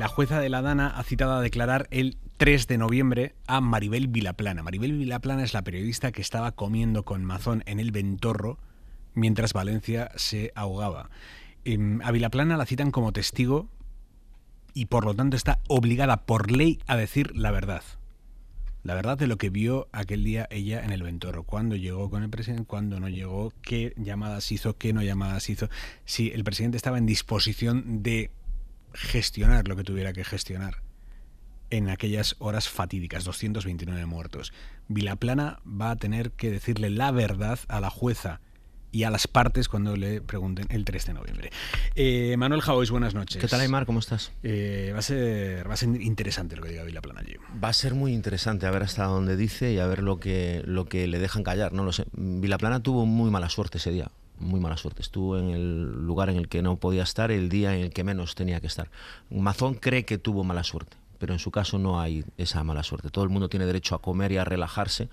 La jueza de la Dana ha citado a declarar el 3 de noviembre a Maribel Vilaplana. Maribel Vilaplana es la periodista que estaba comiendo con Mazón en el Ventorro mientras Valencia se ahogaba. A Vilaplana la citan como testigo y por lo tanto está obligada por ley a decir la verdad. La verdad de lo que vio aquel día ella en el Ventorro. Cuándo llegó con el presidente, cuándo no llegó, qué llamadas hizo, qué no llamadas hizo. Si el presidente estaba en disposición de gestionar lo que tuviera que gestionar en aquellas horas fatídicas, 229 muertos. Vilaplana va a tener que decirle la verdad a la jueza y a las partes cuando le pregunten el 3 de noviembre. Manuel Jauis, buenas noches. ¿Qué tal, Aymar? ¿Cómo estás? Va a ser interesante lo que diga Vilaplana allí. Va a ser muy interesante a ver hasta dónde dice y a ver lo que le dejan callar. No lo sé. Vilaplana tuvo muy mala suerte ese día. Muy mala suerte. Estuvo en el lugar en el que no podía estar, el día en el que menos tenía que estar. Mazón cree que tuvo mala suerte, pero en su caso no hay esa mala suerte. Todo el mundo tiene derecho a comer y a relajarse.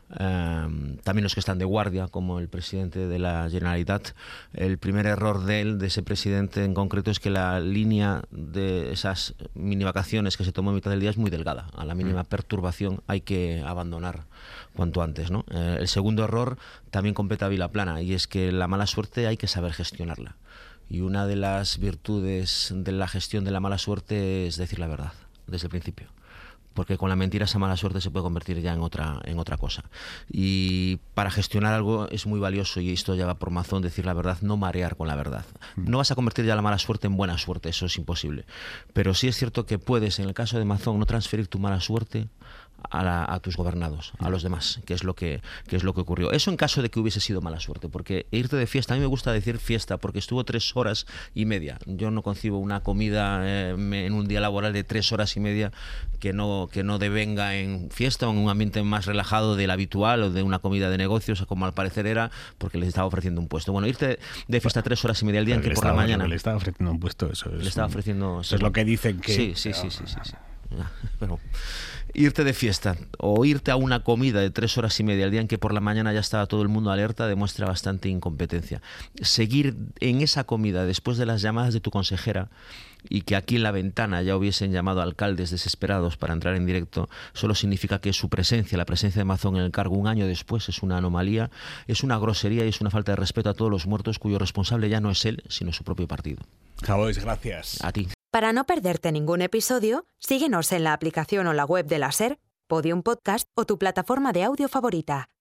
También los que están de guardia, como el presidente de la Generalitat. El primer error de ese presidente en concreto es que la línea de esas mini vacaciones que se tomó en mitad del día es muy delgada. A la mínima perturbación hay que abandonar cuanto antes, ¿no? El segundo error también compete a Vilaplana, y es que la mala suerte hay que saber gestionarla. Y una de las virtudes de la gestión de la mala suerte es decir la verdad desde el principio. Porque con la mentira esa mala suerte se puede convertir ya en otra cosa. Y para gestionar algo es muy valioso, y esto ya va por Mazón, decir la verdad, no marear con la verdad. No vas a convertir ya la mala suerte en buena suerte, eso es imposible. Pero sí es cierto que puedes, en el caso de Mazón, no transferir tu mala suerte a tus gobernados, a los demás, que es lo que ocurrió. Eso en caso de que hubiese sido mala suerte, porque irte de fiesta, a mí me gusta decir fiesta, porque estuvo 3 horas y media. Yo no concibo una comida en un día laboral de 3 horas y media que no devenga en fiesta o en un ambiente más relajado del habitual, o de una comida de negocios, como al parecer era, porque les estaba ofreciendo un puesto. Bueno, irte de fiesta 3 horas y media al día, en que por la mañana le estaba ofreciendo un puesto, le estaba ofreciendo, eso es lo que dicen que sí. Pero irte de fiesta o irte a una comida de 3 horas y media al día, en que por la mañana ya estaba todo el mundo alerta, demuestra bastante incompetencia. Seguir en esa comida después de las llamadas de tu consejera, y que aquí en la ventana ya hubiesen llamado a alcaldes desesperados para entrar en directo, solo significa que su presencia, la presencia de Mazón en el cargo un año después, es una anomalía, es una grosería y es una falta de respeto a todos los muertos, cuyo responsable ya no es él, sino su propio partido. Jauis, gracias. A ti. Para no perderte ningún episodio, síguenos en la aplicación o la web de la SER, Podium Podcast o tu plataforma de audio favorita.